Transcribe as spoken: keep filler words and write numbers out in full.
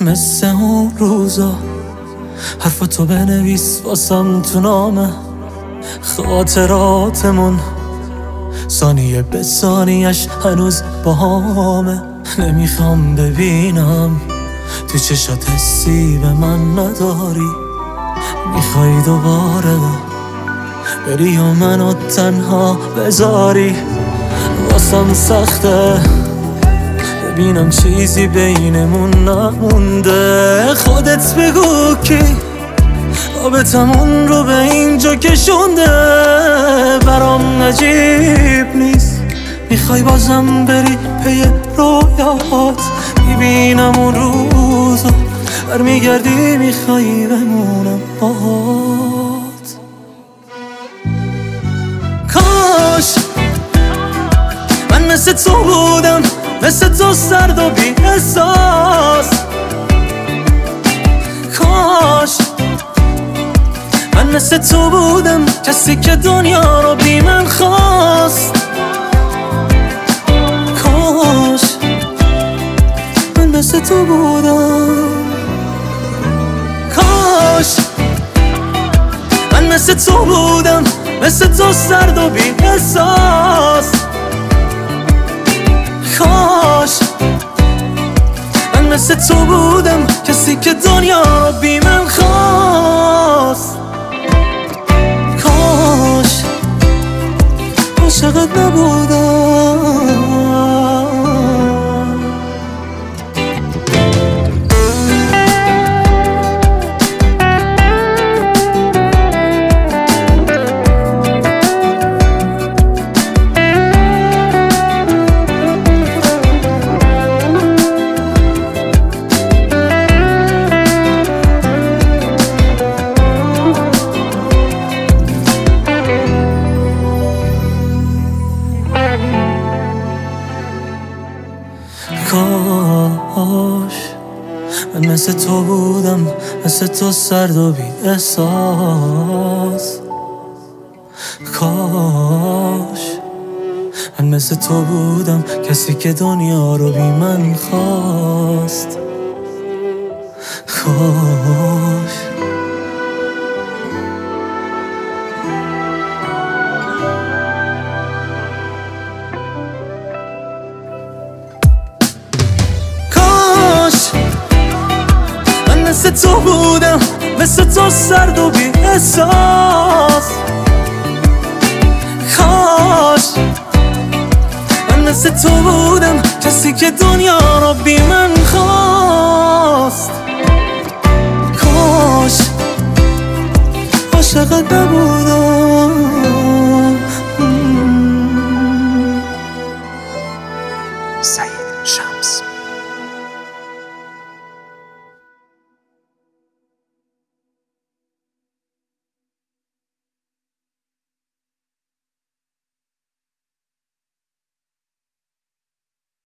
مثل اون روزا حرفتو بنویس واسم تو نامه خاطراتمون ثانیه به ثانیش هنوز باهامه. نمیخوام ببینم تو چشات حسی به من نداری، میخوای دوباره بری و منو تنها بذاری. واسم سخته ببینم چیزی بینمون نمونده. خودت بگو کی آبتمون رو به اینجا کشونده. برام عجیب نیست میخوای بازم بری پی رویات. میبینم اون روزا برمیگردی میخوای بمونم باهات. کاش من مثل تو بودم، مثل تو سرد و بی احساس. کاش من مثل تو بودم، کسی که دنیا رو بی من خواست. کاش من مثل تو بودم. کاش من مثل تو بودم، مثل تو سرد و بی احساس. کاش من مثل تو بودم، کسی که دنیا رو بی من خواست. کاش عاشقت نبودم. کاش من مثل تو بودم، مثل تو سرد و بی احساس. کاش من مثل تو بودم، کسی که دنیا رو بی من خواست. کاش مثل تو بودم، مثل تو سرد و بی احساس. کاش من مثل تو بودم، کسی که دنیا رو بی من خواست. کاش عاشقت نبودم.